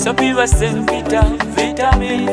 Sapiva Sempita vitamin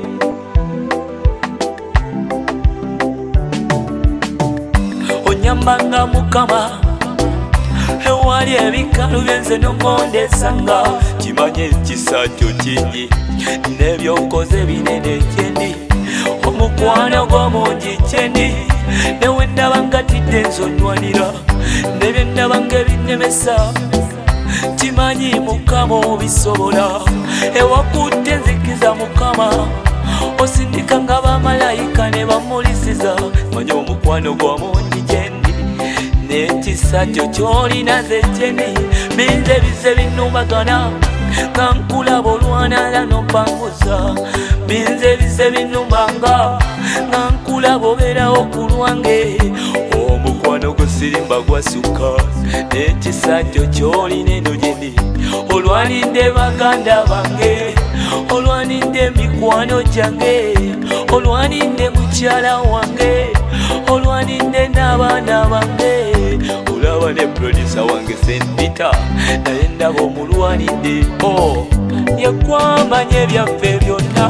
Onyambanga mukama ewali ebikalu byenze n'ongondesanga kimanye ekisa kyo kingi n'ebyokoze binene kyendi omukwano gw'omungi kyendi newe ndaba ngatidde nsonyiwanira nebye ndaba ng'ebinemesa kimanyi mukama obisobola ewakutte nzikiza mukama osindika nga bamalayika ne bamulisiza manya omukwano gw'omungi kyendi n'ekisa kyo ky'olina ze kyendi binze bize binnumagana nga nkulaba olwanala n'ompanguza binze bize binnumanga nga nkulaba obeerawo ku lwange omukwano gwo sirimba gwasukka n'ekisa kyo ky'olina eno gyendi olwanidde baganda bange olwanidde mikwano gyange olwanidde mukyala wange olwanidde n'abaana bange olaba ne producer wange Sempita naye ndaba omulwanidde yekwamanya ebyaffe byonna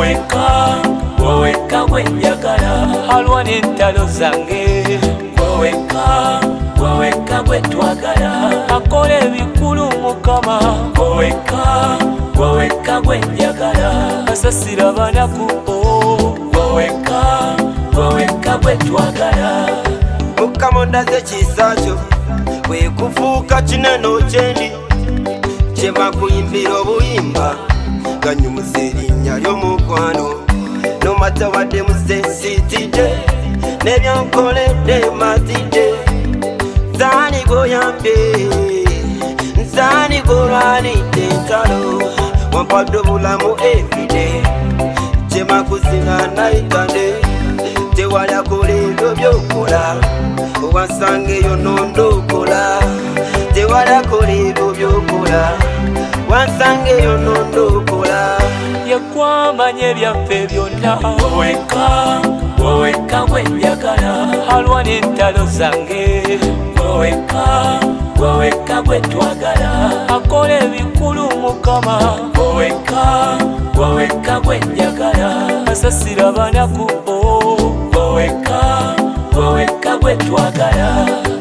weweka gwenjagala alwana entalo zange weweka gwetwagala akola ebikulu mukama weweka gwenjagala asasira banaku weweka gwetwagala mukama ondaze ekisa kyo wekufuuka kinene okyendi kyemakuyimbira obuyimba ganyumuza erinnya ly'omukwano nomata wadde musensitidde nebyonkoledde matidde nsaani goyambye nsaani golwanidde entalo wampadde obulamu everyday kyemakusinga naitande tewalyakola ebyo byokola owansanga eyo nondokola tewalyakola ebyo byokola wansanga eyo nondokola yekwamanya ebyaffe byonna weweka gwenjagala alwana entalo zange weweka gwetwagala akola ebikulu mukama weweka gwenjagala asasira banaku weweka gwetwagala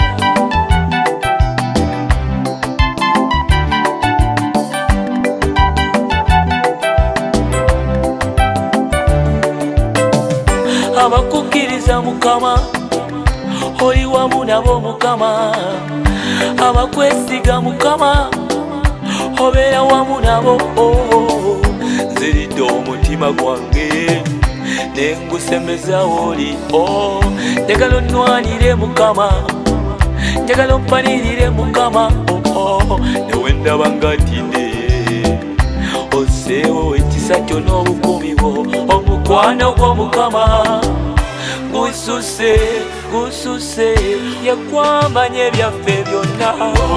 abakukiriza mukama oli wamu nabo mukama abakwesiga mukama obeera wamu nabo nziridde omutima gwange nengusemeza oli njagala onnwanire mukama njagala ompanirire mukama newe ndaba ngatinde oseewo ekisa kyo n'obukumi bwo omukwano gw'omukama gususe yekwamanya ebyaffe byonna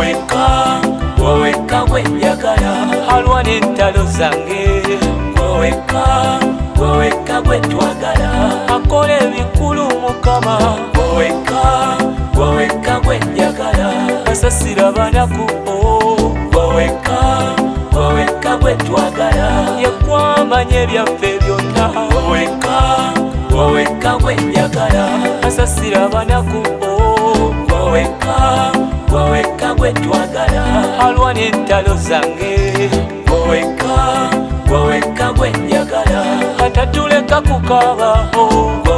weweka gwenjagala alwana entalo zange weweka gwetwagala akola ebikulu mukama weweka gwenjagala asasira banaku weweka gwetwagala yekwamanya ebyaffe byonna weweka gwenjagala asasira banaku weweka gwetwagala alwana entalo zange weweka gwenjagala atatuleka kukabaho